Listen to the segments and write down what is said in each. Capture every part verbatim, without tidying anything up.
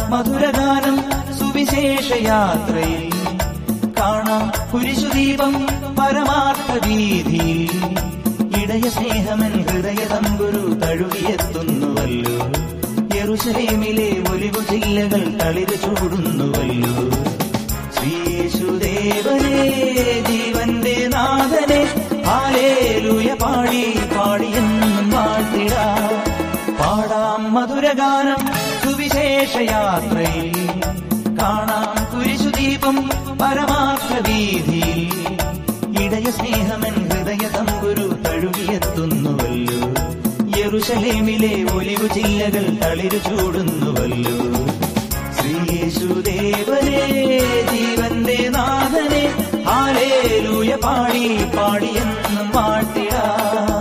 മധുരഗാനം സുവിശേഷയാത്രയിൽ കാണാം കുരിശുദീപം പരമാർത്ഥ വീതിയിൽ. ഇടയ സ്നേഹമൻ ഹൃദയ തമ്പുരു തഴുകിയെത്തുന്നുവല്ലോ. യെരൂശലേമിലെ ഒലിവു ജില്ലകൾ തളിര് ചൂടുന്നുവല്ലോ. ശ്രീയേശുദേവനേ ജീവന്റെ നാഥനെ ഹല്ലേലൂയ പാടി പാടിയെന്നും വാഴ്ത്തിടാം. പാടാം മധുരഗാനം സുവിശേഷയാത്രയിൽ കാണാം കുരിശുദീപം പരമാർത്ഥ വീതിയിൽ. ഇടയ സ്നേഹമൻ ഹൃദയ തമ്പുരു തഴുകിയെത്തുന്നുവല്ലോ. യെരൂശലേമിലെ ഒലിവു ജില്ലകൾ തളിരു ചൂടുന്നുവല്ലോ. ശ്രീയേശുദേവനേ ജീവന്റെ നാഥനെ ഹല്ലേലൂയ പാടി പാടിയെന്നും വാഴ്ത്തിടാം.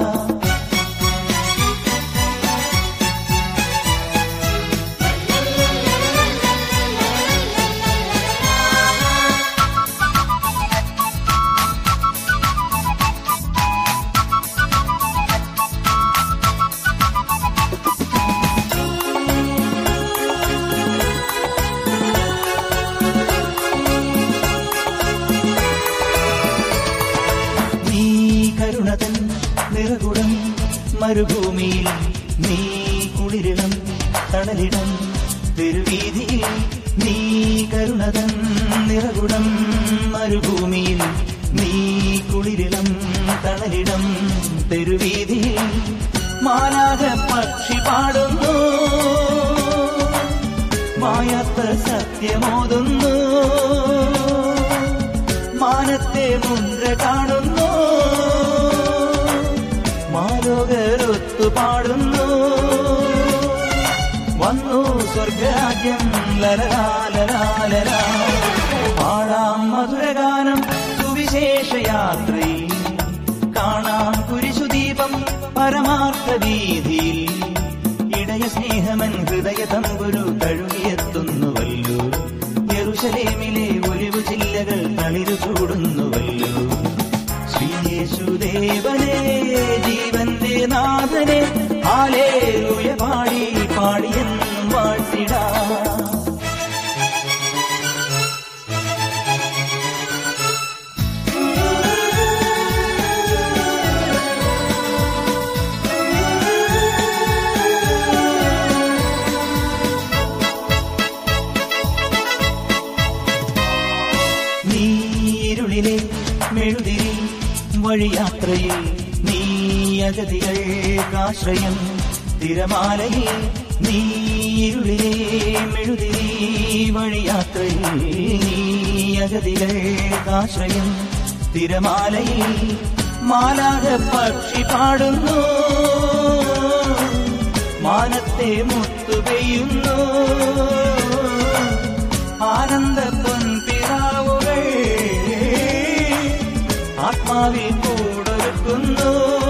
നിറകുടം മരുഭൂമിയിൽ നീ കുളിരിടം തണലിടം തെരുവീതിയിൽ. നീ കരുണതൻ നിറകുടം മരുഭൂമിയിൽ നീ കുളിരിടം തണലിടം തെരുവീതിയിൽ. മാലാഖ പക്ഷി പാടുന്നു മായാത്ത സത്യമോതുന്നു. മാനത്തെ മുദ്ര കാണുന്നു മാലോകരൊത്തു പാടുന്നു. വന്നു സ്വർഗരാജ്യം ലലലാലലാലല. പാടാം മധുരഗാനം സുവിശേഷയാത്രയിൽ കാണാം കുരിശുദീപം പരമാർത്ഥ വീതിയിൽ. ഇടയ സ്നേഹമൻ ഹൃദയ തമ്പുരു തഴുകിയെത്തുന്നുവല്ലോ. യെരൂശലേമിലെ ഒലിവു ജില്ലകൾ തളിരു ചൂടുന്നുവല്ലോ. ശ്രീയേശുദേവനേ ജീവന്റെ നാഥനെ ഹല്ലേലൂയ പാടി പാടിയെന്നും വാഴ്ത്തിടാം. നീ ഇരുളിലെ മെഴുതിരി വഴിയാത്രയിൽ നീ അഗതികൾക്കാശ്രയം തിരമാലയിൽ. നീ ഇരുളിലെ മെഴുതിരി വഴിയാത്രയിൽ നീ അഗതികൾക്കാശ്രയം തിരമാലയിൽ. മാലാഖ പക്ഷി പാടുന്നു മാനത്തെ മുത്തു പെയ്യുന്നു. ആനന്ദ പൊൻപിറാവുകൾ ആത്മാവിൽ കൂടൊരുക്കുന്നു.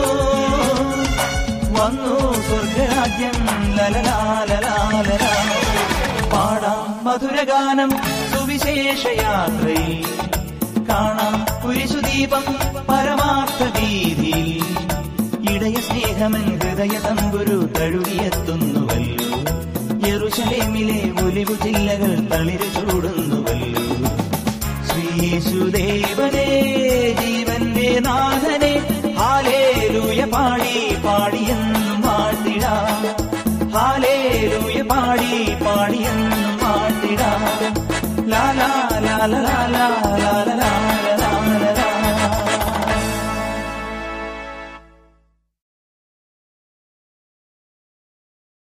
വന്നു സ്വർഗരാജ്യം ലലലാലലാലല. പാടാം മധുരഗാനം സുവിശേഷയാത്രയിൽ കാണാം കുരിശുദീപം പരമാർത്ഥ വീതിയിൽ. ഇടയ സ്നേഹമൻ ഹൃദയ തമ്പുരു തഴുകിയെത്തുന്നുവല്ലോ. യെരൂശലേമിലെ ഒലിവു ജില്ലകൾ തളിരു ചൂടുന്നുവല്ലോ. ശ്രീയേശുദേവനേ ജീവന്റെ നാഥനെ ഹല്ലേലൂയ പാടി പാടിയെന്നും വാഴ്ത്തിടാം. ഹല്ലേലൂയ പാടി പാടിയെന്നും വാഴ്ത്തിടാം. ലാ ലാ ലാ ലാ ലാ